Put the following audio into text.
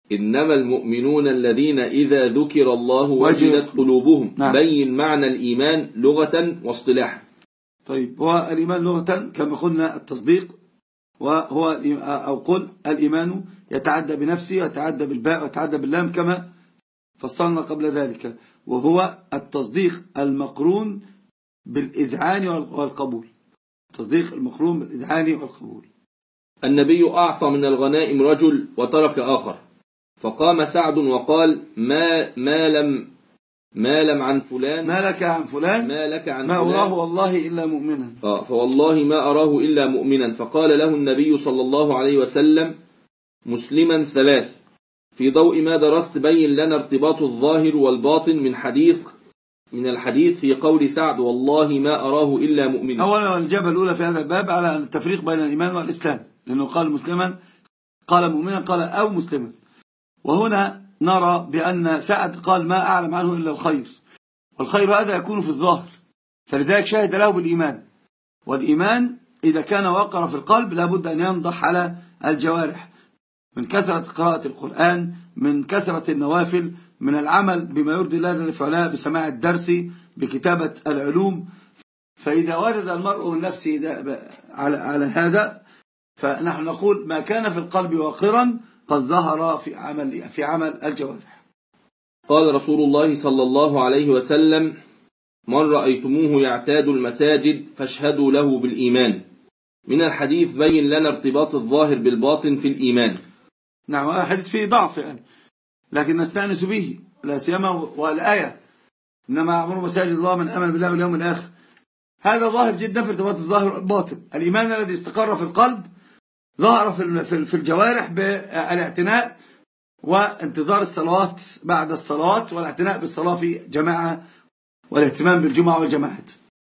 إنما المؤمنون الذين إذا ذكر الله وجلت قلوبهم. نعم. بين معنى الإيمان لغة واصطلاحا. طيب، هو الإيمان لغة كما قلنا التصديق، وهو أو قل الإيمان يتعدى بنفسه ويتعدى بالباء ويتعدى باللام كما فصلنا قبل ذلك، وهو التصديق المقرون بالإذعان والقبول. تصديق المقرون بالإذعان والقبول. النبي أعطى من الغنائم رجل وترك آخر، فقام سعد وقال ما لم عن فلان، ما لك عن فلان، ما أراه والله إلا مؤمنا. فوالله ما أراه إلا مؤمنا. فقال له النبي صلى الله عليه وسلم: مسلما ثلاث. في ضوء ما درست بين لنا ارتباط الظاهر والباطن من الحديث في قول سعد: والله ما أراه إلا مؤمنا. أولا الإجابة الأولى في هذا الباب على التفريق بين الإيمان والإسلام، لأنه قال مسلما، قال مؤمنا، قال أو مسلما. وهنا نرى بأن سعد قال ما أعلم عنه إلا الخير، والخير هذا يكون في الظاهر، فلذلك شهد له بالإيمان. والإيمان إذا كان وقر في القلب لابد أن ينضح على الجوارح، من كثرة قراءة القرآن، من كثرة النوافل، من العمل بما يرضي الله جل وعلا، بسماع الدرس، بكتابة العلوم. فإذا ورد المرء من نفسه على هذا، فنحن نقول ما كان في القلب واقرا قد ظهر في عمل الجوارح. قال رسول الله صلى الله عليه وسلم: من رأيتموه يعتاد المساجد فاشهدوا له بالإيمان. من الحديث بين لنا ارتباط الظاهر بالباطن في الإيمان. نعم، هذا حديث فيه ضعف يعني، لكن نستأنس به، لا سيما والآية: إنما أعمر مساجد الله من آمن بالله واليوم الآخر. هذا ظاهر جدا في ارتباط الظاهر والباطن. الإيمان الذي استقر في القلب ظهر في الجوارح بالاعتناء وانتظار الصلوات بعد الصلاة، والاعتناء بالصلاة في جماعة، والاهتمام بالجمعة والجماعات.